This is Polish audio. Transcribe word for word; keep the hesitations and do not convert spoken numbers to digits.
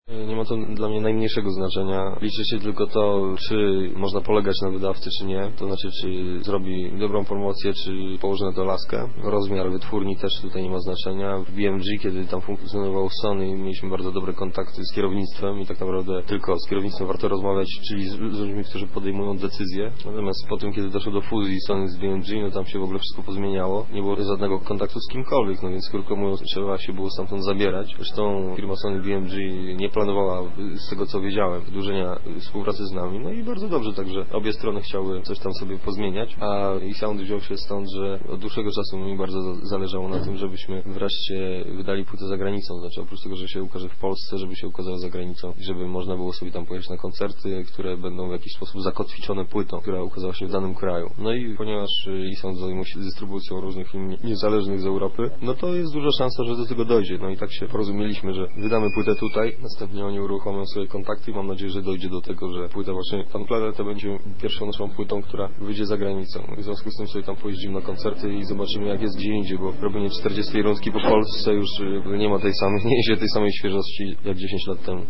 Nie ma to dla mnie najmniejszego znaczenia. Liczy się tylko to, czy można polegać na wydawcy, czy nie. To znaczy, czy zrobi dobrą promocję, czy położy na to laskę. Rozmiar wytwórni też tutaj nie ma znaczenia. W B M G, kiedy tam funkcjonował Sony, mieliśmy bardzo dobre kontakty z kierownictwem i tak naprawdę tylko z kierownictwem warto rozmawiać, czyli z, z ludźmi, którzy podejmują decyzje. Natomiast po tym, kiedy doszło do fuzji Sony z B M G, no tam się w ogóle wszystko pozmieniało. Nie było żadnego kontaktu z kimkolwiek, no więc krótko mówiąc, trzeba się było stamtąd zabierać. Zresztą firma Sony B M G nie planowała, z tego co wiedziałem, wydłużenia współpracy z nami. No i bardzo dobrze, także obie strony chciały coś tam sobie pozmieniać, a eSound wziął się stąd, że od dłuższego czasu mi bardzo zależało na tym, żebyśmy wreszcie wydali płytę za granicą. Znaczy oprócz tego, że się ukaże w Polsce, żeby się ukazała za granicą i żeby można było sobie tam pojechać na koncerty, które będą w jakiś sposób zakotwiczone płytą, która ukazała się w danym kraju. No i ponieważ eSound zajmuje się dystrybucją różnych firm niezależnych z Europy, no to jest duża szansa, że do tego dojdzie. No i tak się porozumieliśmy, że wydamy płytę tutaj, następnie oni uruchomią swoje kontakty i mam nadzieję, że dojdzie do tego, że płyta właśnie Pan Planeta będzie pierwszą naszą płytą, która wyjdzie za granicą. I w związku z tym sobie tam pojeździmy na koncerty i zobaczymy, jak jest gdzie indziej, bo robienie czterdziestej rundki po Polsce już nie ma tej samej, nie niesie tej samej świeżości jak dziesięć lat temu.